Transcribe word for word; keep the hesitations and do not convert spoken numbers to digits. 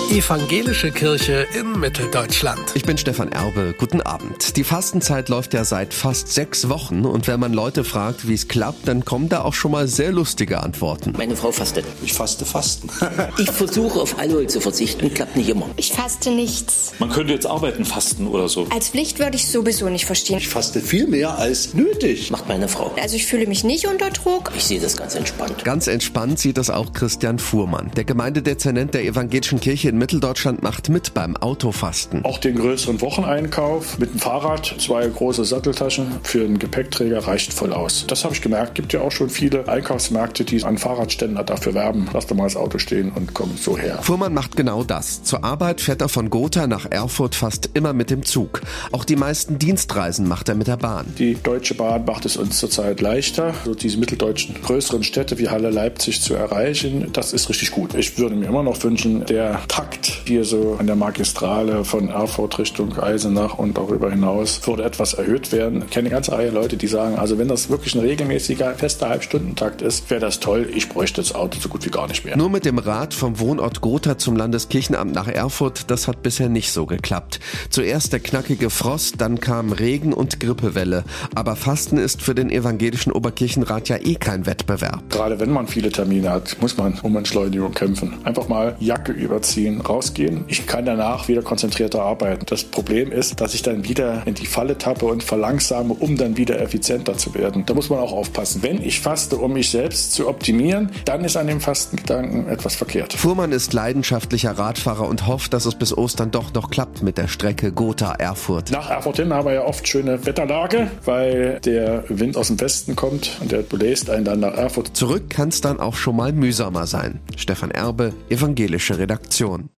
Evangelische Kirche in Mitteldeutschland. Ich bin Stefan Erbe. Guten Abend. Die Fastenzeit läuft ja seit fast sechs Wochen und wenn man Leute fragt, wie es klappt, dann kommen da auch schon mal sehr lustige Antworten. Meine Frau fastet. Ich faste Fasten. Ich versuche auf Alkohol zu verzichten, klappt nicht immer. Ich faste nichts. Man könnte jetzt arbeiten fasten oder so. Als Pflicht würde ich sowieso nicht verstehen. Ich faste viel mehr als nötig. Macht meine Frau. Also ich fühle mich nicht unter Druck. Ich sehe das ganz entspannt. Ganz entspannt sieht das auch Christian Fuhrmann. Der Gemeindedezernent der Evangelischen Kirche in Mitteldeutschland macht mit beim Autofasten. Auch den größeren Wocheneinkauf mit dem Fahrrad, zwei große Satteltaschen für einen Gepäckträger reicht voll aus. Das habe ich gemerkt. Gibt ja auch schon viele Einkaufsmärkte, die an Fahrradständer dafür werben. Lass doch mal das Auto stehen und komm so her. Fuhrmann macht genau das. Zur Arbeit fährt er von Gotha nach Erfurt fast immer mit dem Zug. Auch die meisten Dienstreisen macht er mit der Bahn. Die Deutsche Bahn macht es uns zurzeit leichter, so diese mitteldeutschen größeren Städte wie Halle, Leipzig zu erreichen. Das ist richtig gut. Ich würde mir immer noch wünschen, der Takt hier so an der Magistrale von Erfurt Richtung Eisenach und darüber hinaus würde etwas erhöht werden. Ich kenne eine ganze Reihe Leute, die sagen, also wenn das wirklich ein regelmäßiger, fester Halbstundentakt ist, wäre das toll. Ich bräuchte das Auto so gut wie gar nicht mehr. Nur mit dem Rad vom Wohnort Gotha zum Landeskirchenamt nach Erfurt, das hat bisher nicht so geklappt. Zuerst der knackige Frost, dann kam Regen und Grippewelle. Aber Fasten ist für den evangelischen Oberkirchenrat ja eh kein Wettbewerb. Gerade wenn man viele Termine hat, muss man um Entschleunigung kämpfen. Einfach mal Jacke überziehen, rausgehen. Ich kann danach wieder konzentrierter arbeiten. Das Problem ist, dass ich dann wieder in die Falle tappe und verlangsame, um dann wieder effizienter zu werden. Da muss man auch aufpassen. Wenn ich faste, um mich selbst zu optimieren, dann ist an dem Fastengedanken etwas verkehrt. Fuhrmann ist leidenschaftlicher Radfahrer und hofft, dass es bis Ostern doch noch klappt mit der Strecke Gotha-Erfurt. Nach Erfurt hin haben wir ja oft schöne Wetterlage, weil der Wind aus dem Westen kommt und der bläst einen dann nach Erfurt. Zurück kann es dann auch schon mal mühsamer sein. Stefan Erbe, Evangelische Redaktion.